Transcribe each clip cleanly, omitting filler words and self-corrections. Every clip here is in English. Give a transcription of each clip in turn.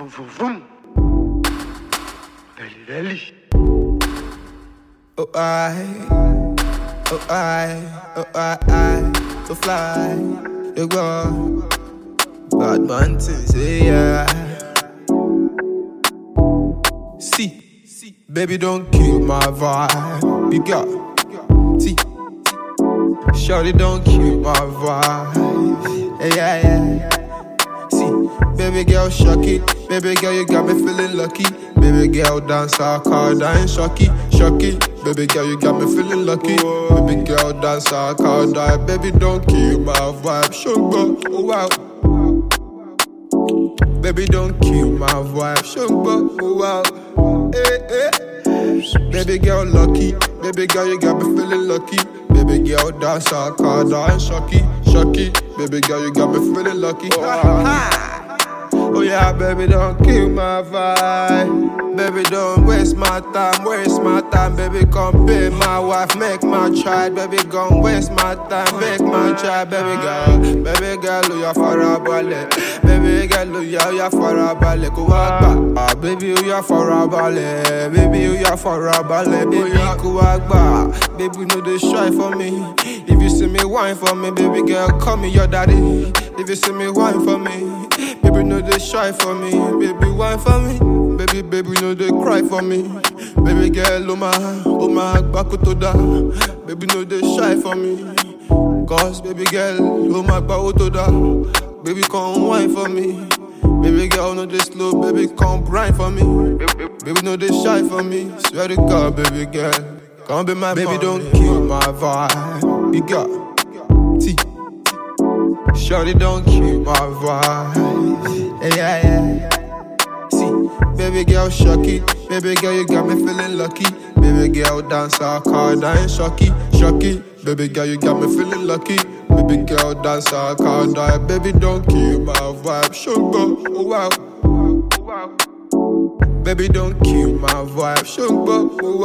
vroom, vroom. Rally, rally. Oh, to fly, you go. Bad man to say, yeah. See, baby, don't kill my vibe. You got, see, shorty, don't kill my vibe. Yeah. See, baby girl, shock it. Baby girl, you got me feeling lucky. Baby girl, dance our car, dying shocky. Baby girl, you got me feeling lucky. Baby girl, dance our car, die. Baby, don't kill my vibe. Shungba, oh wow. Baby, don't kill my vibe. Shungba, oh wow. Baby girl, lucky. Baby girl, you got me feeling lucky. Baby girl, dance our car, dying shocky. Baby girl, you got me feeling lucky. Oh yeah, baby, don't kill my vibe. Baby, don't waste my time. Baby, come be my wife, make my child. Baby, gon' waste my time, make my child. Baby girl, you for a ballet. Baby girl, you for a ballet. Kuwagba, baby, you for a ballet. Baby, you for a ballet. Baby, kuwagba, baby, no dey shy for me. If you see me whine for me, baby girl, call me your daddy. If you see me whine for me, baby, no dey shy for me. Baby, whine for me. Baby, no dey cry for me. Baby girl, oh my, bakutoda. Baby, no dey shy for me. Cause baby girl, oh my, bakutoda. Baby, come whine for me. Baby girl, no dey slow. Baby, come grind for me. Baby, no dey shy for me. Swear to God, baby girl, come be my baby, don't kill my vibe. You got T. Shorty, don't kill my vibe. Yeah. See, baby girl, shock it. Baby girl, you got me feeling lucky. Baby girl, dance our car, dying shocky. Baby girl, you got me feeling lucky. Baby girl, dance our car, die. Baby, don't kill my vibe. Shungba, oh wow. Baby, don't kill my vibe. Shungba, oh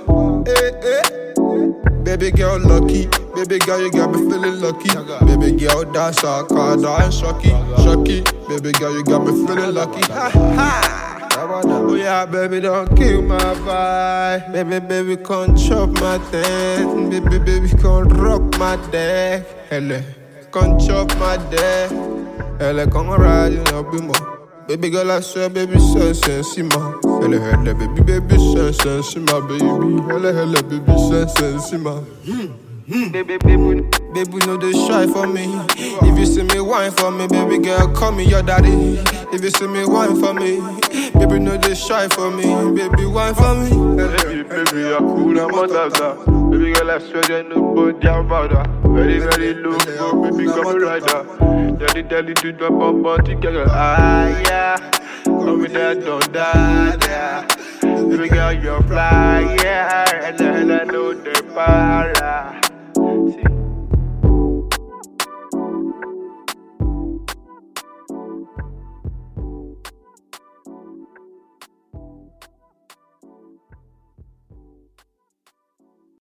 wow. Baby girl, lucky. Baby girl, you got me feeling lucky. Baby girl, dance our car, dying shocky. Baby girl, you got me feeling lucky. Oh yeah, baby, don't kill my vibe. Baby, come chop my thing. Baby, come rock my deck. Hele, come chop my deck. Hele, come ride in your bimo. Baby girl, I swear, baby, sense, ma. Hele, baby, sense, ma, baby. Hele, baby, sense, ma. Baby, no dey shy for me. If you see me whine for me, baby girl, call me your daddy. If you see me whine for me, baby, no dey shy for me. Baby, whine for me. Baby, you're cool, I'm on that. Baby girl, I swear there's nobody about that. Very low, baby, come and ride that. Daddy, do the bump together. Yeah. Come with that, don't die, yeah. Baby girl, you're fly, yeah. And I know the para.